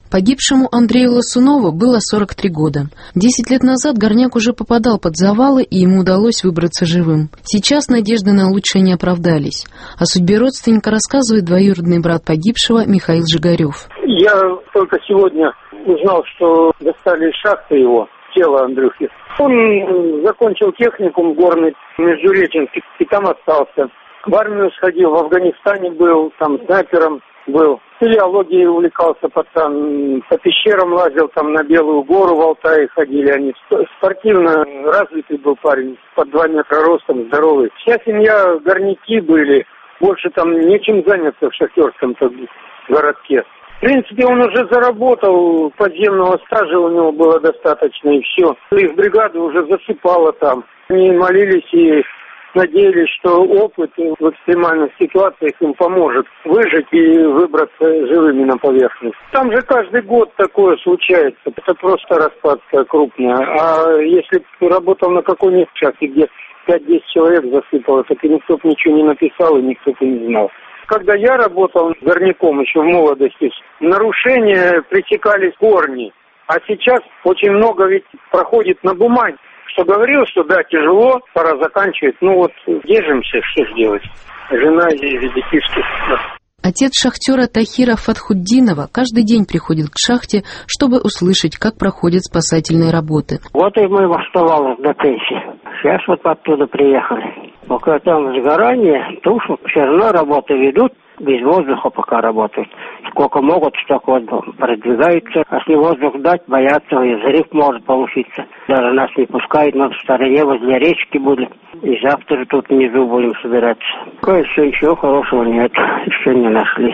Погибшему Андрею Лосунову было 43 года. 10 лет назад горняк уже попадал под завалы, и ему удалось выбраться живым. Сейчас надежды на лучшее не оправдались. О судьбе родственника рассказывает двоюродный брат погибшего Михаил Жигарев. Я только сегодня узнал, что достали из шахты его, тело Андрюхи. Он закончил техникум горный в Междуреченске и там остался. В армию сходил, в Афганистане был, там снайпером был. Филиологией увлекался пацан, по пещерам лазил, там на Белую гору в Алтае ходили они. Спортивно развитый был парень, под 2 метра ростом, здоровый. Вся семья горняки были, больше там нечем заняться в шахтерском-то городке. В принципе, он уже заработал, подземного стажа у него было достаточно, и все. Их бригада уже засыпала там. Они молились и надеялись, что опыт в экстремальных ситуациях им поможет выжить и выбраться живыми на поверхность. Там же каждый год такое случается. Это просто распадка крупная. А если ты работал на какой-нибудь шахте, где 5-10 человек засыпало, так и никто бы ничего не написал, и никто бы не знал. Когда я работал горняком еще в молодости, нарушения пресекались корни. А сейчас очень много ведь проходит на бумаге. Что говорил, что да, тяжело, пора заканчивать. Ну вот, держимся, что сделать. Жена и детишки. Отец шахтера Тахира Фатхуддинова каждый день приходит к шахте, чтобы услышать, как проходят спасательные работы. Вот и мы оставались до пенсии. Сейчас вот оттуда приехали. Пока там сгорание, тушу все равно работы ведут, без воздуха пока работают. Сколько могут, столько вот продвигаются. А если воздух дать, боятся, и взрыв может получиться. Даже нас не пускают, но в стороне возле речки были. И завтра тут внизу будем собираться. Пока еще хорошего нет, еще не нашли.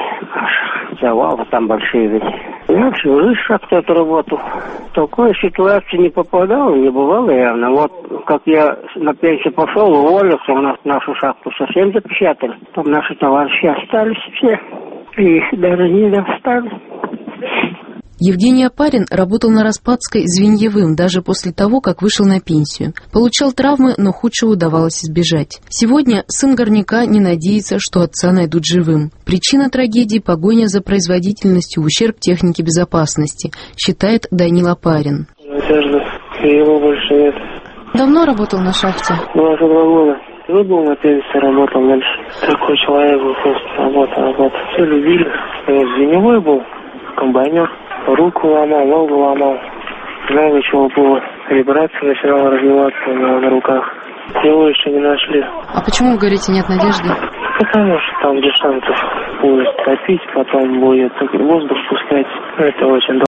Завалы там большие ведь. Я всю жизнь шахту отработал. В такой ситуации не попадал, не бывало явно. Вот как я на пенсию пошел, уволился, у нас нашу шахту совсем запечатали. Там наши товарищи остались все. И их даже не достали. Евгений Опарин работал на Распадской звеньевым даже после того, как вышел на пенсию. Получал травмы, но худшего удавалось избежать. Сегодня сын горняка не надеется, что отца найдут живым. Причина трагедии – погоня за производительностью в ущерб технике безопасности, считает Данил Опарин. Надежда, его больше нет. Давно работал на шахте? 22 года. Ну, был на пенсии, работал дальше. Такой человек был, просто работа. Все любили. Звеньевой был, комбайнер. Руку ломал, ногу ломал. Много чего было. Вибрация начинала развиваться у него на руках. Его еще не нашли. А почему, вы говорите, нет надежды? Потому что там без шансов будет топить, потом будет воздух пускать. Это очень долго.